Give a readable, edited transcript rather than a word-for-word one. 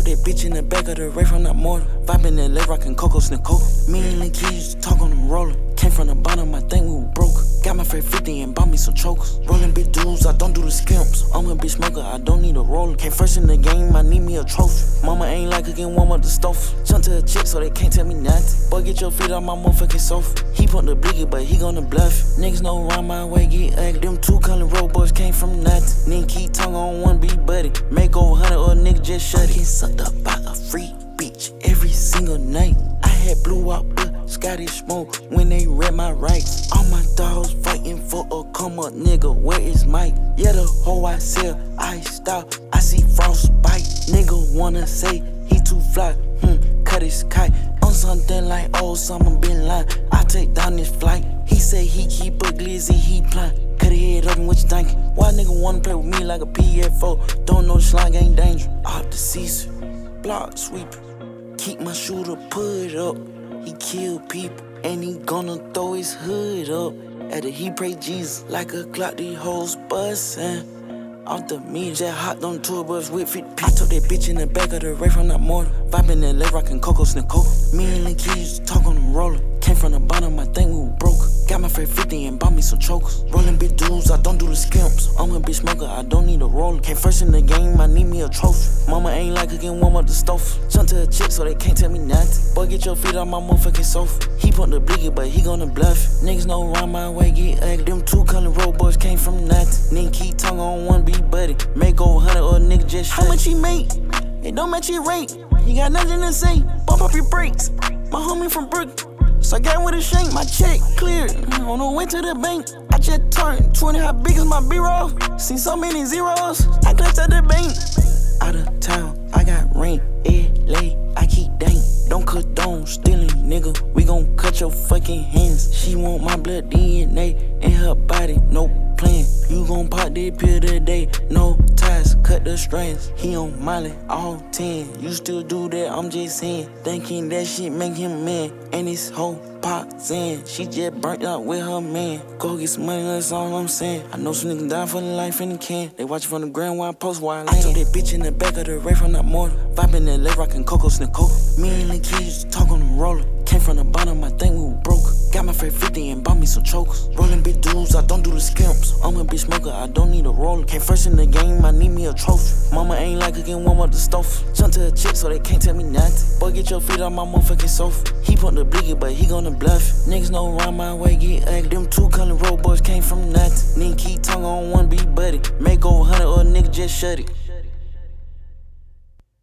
took that bitch in the back of the Ray from that mortar. Vibing that left, rockin' Coco, sniff Coco. Me and Lil Key used to talk on the roller. Came from the bottom, I think we were broke. Got my friend 50 and bought me some chokers. Rollin' big dudes, I don't do the skimps. I'm a bitch smoker, I don't need a roller. Came first in the game, I need me a trophy. Mama ain't like cooking, warm up the stove. Jump to a chick so they can't tell me nothing. Boy, get your feet on my motherfucking sofa. He put the biggie, but he gonna bluff. Niggas know around my way, get ugly. Them two color road boys came from nothing. Nigga keep tongue on one, be buddy. Make over 100 or a nigga just shut it. Get sucked up by a free bitch every single night. I had blew out Scotty smoke when they read my rights. All my dogs fighting for a come up, nigga. Where is Mike? Yeah, the hoe I sell, I stop. I see frostbite. Nigga wanna say he too fly. Cut his kite on something like Osama bin Laden. I take down this flight. He say he keep a glizzy, he blind. Cut his head up and what you thinking? Why nigga wanna play with me like a PFO? Don't know the slime ain't dangerous. Off the Caesar, block sweeper. Keep my shooter put up. He kill people, and he gonna throw his hood up. After he pray Jesus, like a clock, these hoes bustin'. Off the meter, just hopped on tour bus with 50 people. I took that bitch in the back of the Ray from that mortar. Vibing that left, rockin' Coco, sniff Coco. Me and Lil Key used to talk on the roller. Came from the bottom, I think we were broke. Got my friend 50 and bought me some chokers. Rollin' big dudes, I don't do the skimps. I'm a bitch smoker, I don't need a roller. Came first in the game, I need me a trophy. Mama ain't like cooking, warm up the stove. Jump to a chick so they can't tell me nothing. Boy, get your feet on my motherfucking sofa. He put the biggie, but he gonna bluff. Niggas know around my way, get ugly. Them two color road boys came from nothing. Nigga keep tongue on one, be buddy. Make over 100 or a nigga just shut. How much he make? It don't match your rate. You got nothing to say, bump up your brakes. My homie from Brook. So I got with a shank, my check cleared. On the way to the bank, I just turned 20. How big is my B-roll? Seen so many zeros, I clutched at the bank. Out of town, I got rain. LA, I keep dank. Don't condone stealing, nigga. We gon' cut your fucking hands. She want my blood DNA in her body, no plan. You gon' pop that pill today, no ties, cut the strands. He on Molly, all 10. You still do that, I'm just saying. Thinking that shit make him mad. And this whole pot saying she just burnt out with her man. Go get some money, that's all I'm saying. I know some niggas die for the life in the can. They watch from the ground while I post while I land. I took that bitch in the back of the Ray from that mortar. Vibing that left, rockin' Coco, sniff Coco. Me and Lil Key used to talk on the roller. Came from the bottom, I think we were broke. Got my friend 50 and bought me some chokers. Rollin' big dudes, I don't do the skimps. I'm a bitch smoker, I don't need a roller. Came first in the game, I need me a trophy. Mama ain't like cooking, warm up the stove. Jump to a chick so they can't tell me nothing. Boy, get your feet on my motherfucking sofa. He put the biggie, but he gonna bluff. Niggas know around my way, get ugly. Them two color road boys came from nothing. Nigga keep tongue on one, be buddy. Make over 100 or a nigga just shut it.